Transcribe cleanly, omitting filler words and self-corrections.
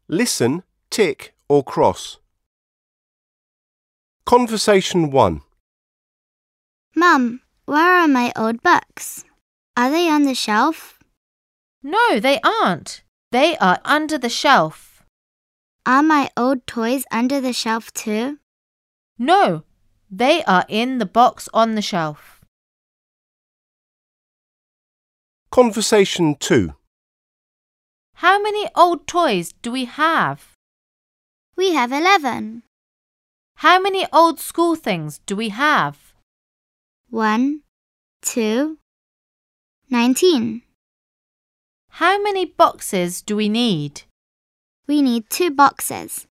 Listen, tick or cross. Conversation 1. Mum, where are my old books? Are they on the shelf? No, they aren't. They are under the shelf. Are my old toys under the shelf too? No, they are in the box on the shelf. Conversation 2. How many old toys do we have? We have 11. How many old school things do we have? 1, 2, 19. How many boxes do we need? We need 2 boxes.